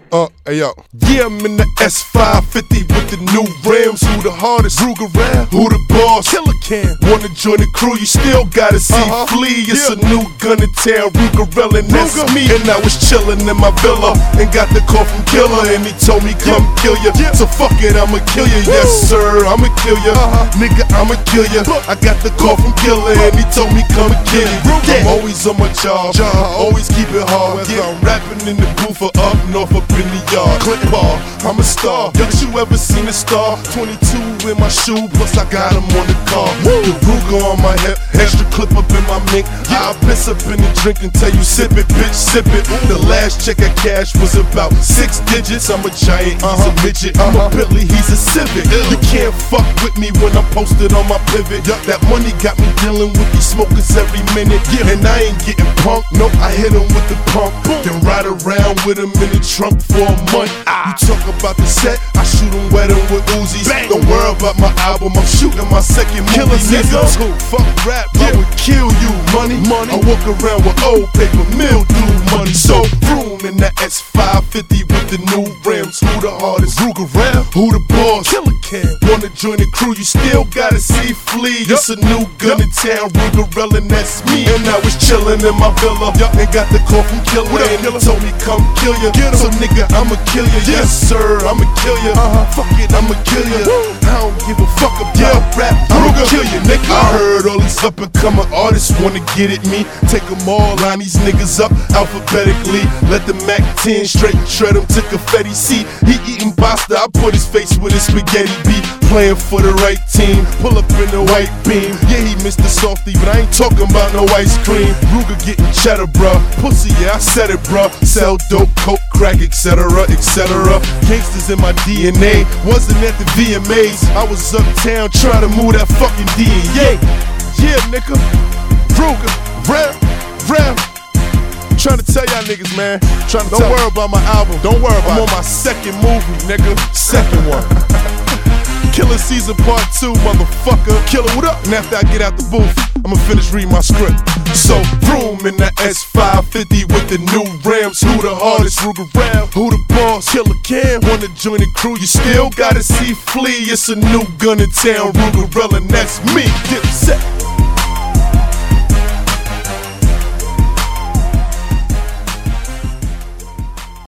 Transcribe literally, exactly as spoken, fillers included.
Uh, hey yo. Yeah, I'm in the S five fifty with the new rims. Who the hardest? Ruger Rap. Who the boss? Killer Cam. Wanna join the crew? You still gotta see uh-huh. Flea. It's yeah. a new gun in town, Ruger, and that's Ruger. me. And I was chillin' in my villa and got the call from Killer, and he told me come yeah. kill ya. Yeah. So fuck it, I'ma kill ya. Woo. Yes sir, I'ma kill ya. Uh-huh. Nigga, I'ma kill ya. I got the call from Killer, and he told me come and kill ya. I'm always on my job, job. always keep it hard. Whether I'm rapping in the booth or up north up in the yard. Clinton Ball, I'm a star. Got you ever seen a star? twenty-two in my shoe, plus I got him on the car. Woo. The Ruger on my hip, extra clip up in my mink. I'll piss up in the drink until you sip it, bitch, sip it. The last check I cashed was about six digits. I'm a giant, he's a midget. I'm a Billy, he's a Civic. You can't fuck with me when I'm posted on my pivot. That money got me dealing with these smokers every minute. And I ain't getting punked, nope, I hit him with the pump. Then ride around with him in the trunk for a month. You talk about the set, I shoot him wet him with Uzis. Don't worry about my album, I'm shooting my second movie. Nigga, too. Fuck rap, yeah. I would kill you, money. money. I walk around with old paper mildew money. So room in the S five fifty with the new rims. Who the hardest? Ruger Rap. Who the boss? Killer Cam. Wanna join the crew? You still gotta see Flea. Yep. It's a new gun yep. in town, Ruger, and that's me. And I was chillin' in my villa yep. and got the call from Killer. What up, and Killer? He told me come kill ya. So nigga, I'ma kill ya. Yeah. Yes sir, I'ma kill ya. Uh-huh. Fuck it, I'ma kill ya. Woo. I don't give a fuck about yeah. rap. I'ma kill ya, nigga. I heard all these up and coming artists wanna get at me. Take them all, line these niggas up alphabetically. Let the Mac ten straight shred him to confetti. See, he eating pasta, I put his face with his spaghetti beat. Playing for the right team, pull up in the white beam. Yeah, he missed the softy, but I ain't talking about no ice cream. Ruger getting cheddar, bruh. Pussy, yeah, I said it, bruh. Sell dope, coke, crack, et cetera, et cetera. Gangsters in my D N A. Wasn't at the V M As. I was uptown trying to move that fucking D N A. Yeah, nigga. Ruger, Rap, Rap. Trying to tell y'all niggas, man. Trying to Don't worry about my album. Don't worry about I'm it. I'm on my second movie, nigga. Second one. Killer Season Part two, motherfucker. Killer, what up? And after I get out the booth, I'ma finish reading my script. So, room in the S five fifty with the new rims. Who the hardest? Ruger Rap. Who the boss? Killer Cam. Wanna join the crew? You still gotta see Flea. It's a new gun in town, Ruger, and that's me. Get set.